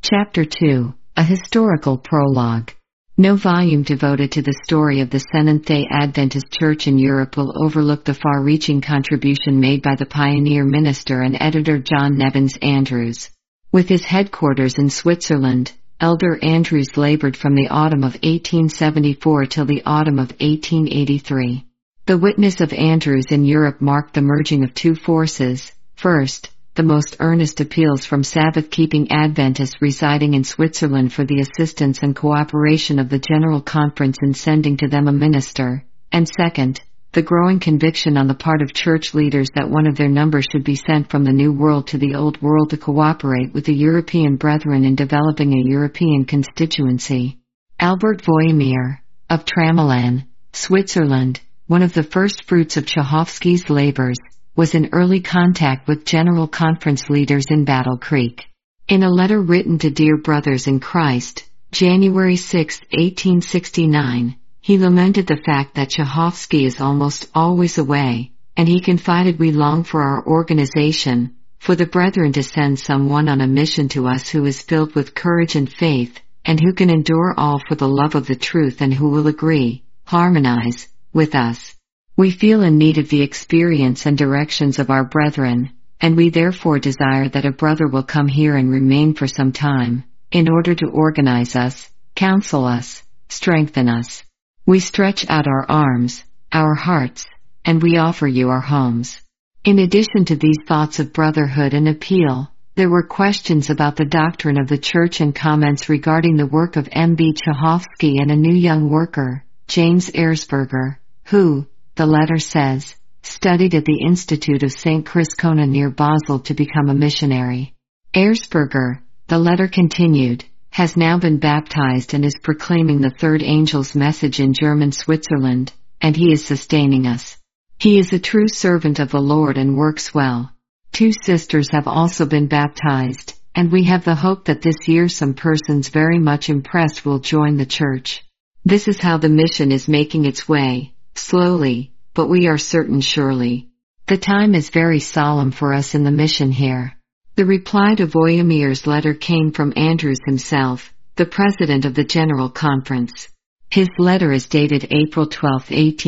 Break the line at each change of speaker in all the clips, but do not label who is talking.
Chapter 2, A Historical Prologue. No volume devoted to the story of the Seventh-day Adventist Church in Europe will overlook the far-reaching contribution made by the pioneer minister and editor John Nevins Andrews. With his headquarters in Switzerland, Elder Andrews labored from the autumn of 1874 till the autumn of 1883. The witness of Andrews in Europe marked the merging of two forces. First, the most earnest appeals from Sabbath-keeping Adventists residing in Switzerland for the assistance and cooperation of the General Conference in sending to them a minister, and second, the growing conviction on the part of church leaders that one of their number should be sent from the New World to the Old World to cooperate with the European brethren in developing a European constituency. Albert Voyemir, of Tramelan, Switzerland, one of the first fruits of Tchaikovsky's labors, was in early contact with General Conference leaders in Battle Creek. In a letter written to Dear Brothers in Christ, January 6, 1869, he lamented the fact that Tchaikovsky is almost always away, and he confided, "We long for our organization, for the brethren to send someone on a mission to us who is filled with courage and faith, and who can endure all for the love of the truth and who will agree, harmonize, with us. We feel in need of the experience and directions of our brethren, and we therefore desire that a brother will come here and remain for some time, in order to organize us, counsel us, strengthen us. We stretch out our arms, our hearts, and we offer you our homes." In addition to these thoughts of brotherhood and appeal, there were questions about the doctrine of the Church and comments regarding the work of M.B. Tchaikovsky and a new young worker, James Erzberger, who, the letter says, studied at the Institute of St. Chriscona near Basel to become a missionary. Erzberger, the letter continued, has now been baptized and is proclaiming the third angel's message in German Switzerland, and he is sustaining us. He is a true servant of the Lord and works well. 2 sisters have also been baptized, and we have the hope that this year some persons very much impressed will join the church. This is how the mission is making its way. Slowly, but we are certain surely. The time is very solemn for us in the mission here. The reply to Voyemir's letter came from Andrews himself, the president of the General Conference. His letter is dated April 12,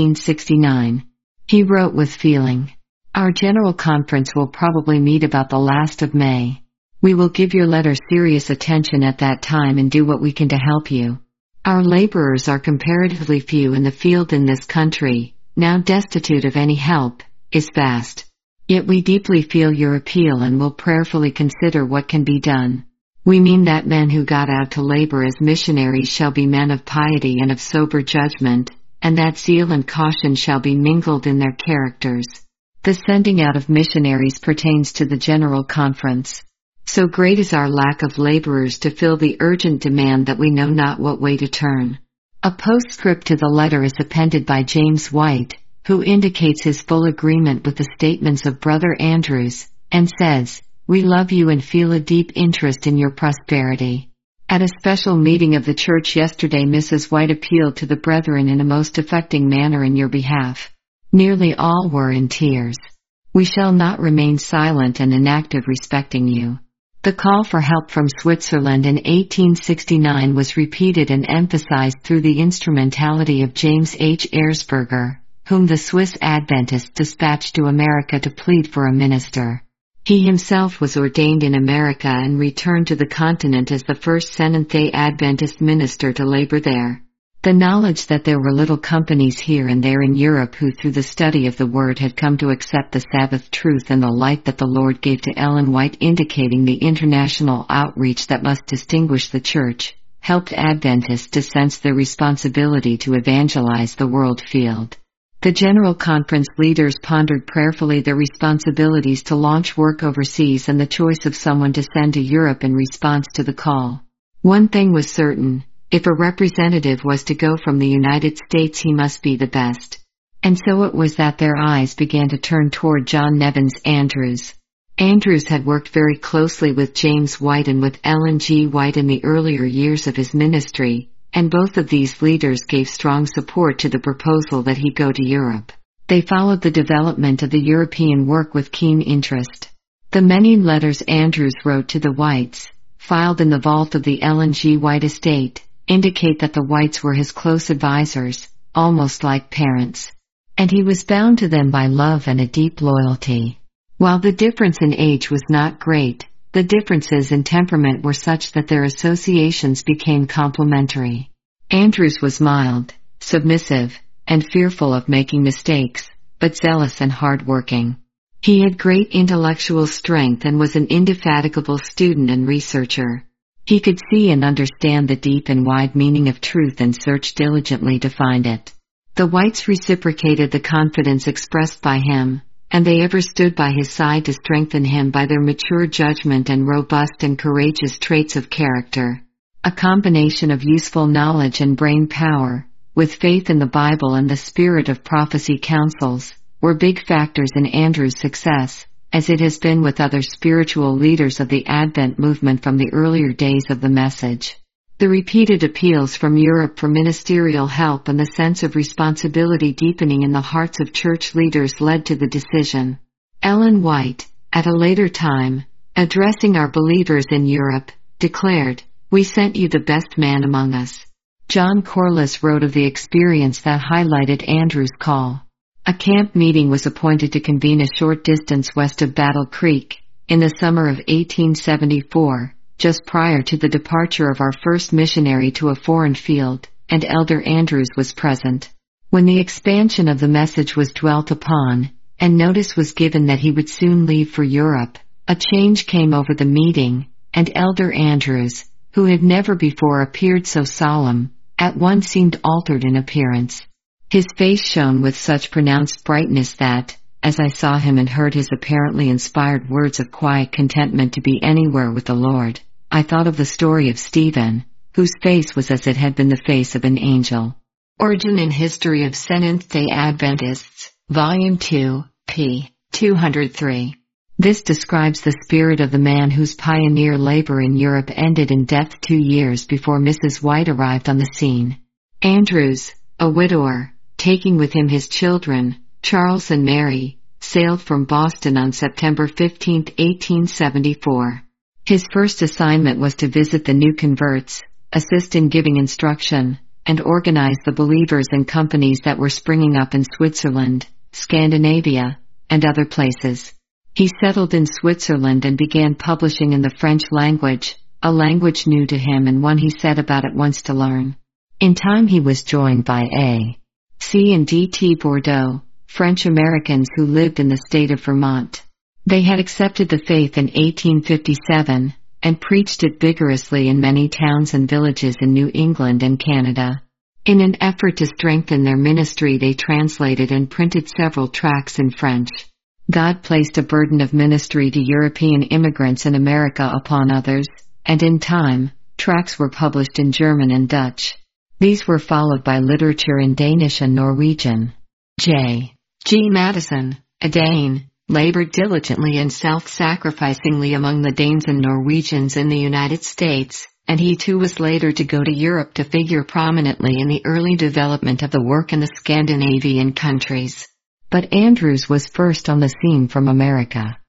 1869. He wrote with feeling, "Our General Conference will probably meet about the last of May. We will give your letter serious attention at that time and do what we can to help you. Our laborers are comparatively few and the field in this country, now destitute of any help, is vast. Yet we deeply feel your appeal and will prayerfully consider what can be done. We mean that men who got out to labor as missionaries shall be men of piety and of sober judgment, and that zeal and caution shall be mingled in their characters. The sending out of missionaries pertains to the General Conference. So great is our lack of laborers to fill the urgent demand that we know not what way to turn." A postscript to the letter is appended by James White, who indicates his full agreement with the statements of Brother Andrews, and says, "We love you and feel a deep interest in your prosperity." At a special meeting of the church yesterday, Mrs. White appealed to the brethren in a most affecting manner in your behalf. Nearly all were in tears. We shall not remain silent and inactive respecting you. The call for help from Switzerland in 1869 was repeated and emphasized through the instrumentality of James H. Erzberger, whom the Swiss Adventists dispatched to America to plead for a minister. He himself was ordained in America and returned to the continent as the first Seventh-day Adventist minister to labor there. The knowledge that there were little companies here and there in Europe who through the study of the Word had come to accept the Sabbath truth and the light that the Lord gave to Ellen White, indicating the international outreach that must distinguish the Church, helped Adventists to sense their responsibility to evangelize the world field. The General Conference leaders pondered prayerfully their responsibilities to launch work overseas and the choice of someone to send to Europe in response to the call. One thing was certain. If a representative was to go from the United States, he must be the best. And so it was that their eyes began to turn toward John Nevins Andrews. Andrews had worked very closely with James White and with Ellen G. White in the earlier years of his ministry, and both of these leaders gave strong support to the proposal that he go to Europe. They followed the development of the European work with keen interest. The many letters Andrews wrote to the Whites, filed in the vault of the Ellen G. White estate, indicate that the Whites were his close advisors, almost like parents. And he was bound to them by love and a deep loyalty. While the difference in age was not great, the differences in temperament were such that their associations became complementary. Andrews was mild, submissive, and fearful of making mistakes, but zealous and hard-working. He had great intellectual strength and was an indefatigable student and researcher. He could see and understand the deep and wide meaning of truth and search diligently to find it. The Whites reciprocated the confidence expressed by him, and they ever stood by his side to strengthen him by their mature judgment and robust and courageous traits of character. A combination of useful knowledge and brain power, with faith in the Bible and the spirit of prophecy counsels, were big factors in Andrews' success, as it has been with other spiritual leaders of the Advent movement from the earlier days of the message. The repeated appeals from Europe for ministerial help and the sense of responsibility deepening in the hearts of church leaders led to the decision. Ellen White, at a later time, addressing our believers in Europe, declared, "We sent you the best man among us." John Corliss wrote of the experience that highlighted Andrews' call. A camp meeting was appointed to convene a short distance west of Battle Creek, in the summer of 1874. Just prior to the departure of our first missionary to a foreign field, and Elder Andrews was present. When the expansion of the message was dwelt upon, and notice was given that he would soon leave for Europe, a change came over the meeting, and Elder Andrews, who had never before appeared so solemn, at once seemed altered in appearance. His face shone with such pronounced brightness that, as I saw him and heard his apparently inspired words of quiet contentment to be anywhere with the Lord, I thought of the story of Stephen, whose face was as it had been the face of an angel. Origin and History of Seventh-day Adventists, Volume 2, p. 203. This describes the spirit of the man whose pioneer labor in Europe ended in death 2 years before Mrs. White arrived on the scene. Andrews, a widower, taking with him his children, Charles and Mary, sailed from Boston on September 15, 1874. His first assignment was to visit the new converts, assist in giving instruction, and organize the believers in companies that were springing up in Switzerland, Scandinavia, and other places. He settled in Switzerland and began publishing in the French language, a language new to him and one he set about at once to learn. In time he was joined by A.C. and D.T. Bordeaux, French Americans who lived in the state of Vermont. They had accepted the faith in 1857, and preached it vigorously in many towns and villages in New England and Canada. In an effort to strengthen their ministry they translated and printed several tracts in French. God placed a burden of ministry to European immigrants in America upon others, and in time, tracts were published in German and Dutch. These were followed by literature in Danish and Norwegian. J. G. Madison, a Dane, labored diligently and self-sacrificingly among the Danes and Norwegians in the United States, and he too was later to go to Europe to figure prominently in the early development of the work in the Scandinavian countries. But Andrews was first on the scene from America.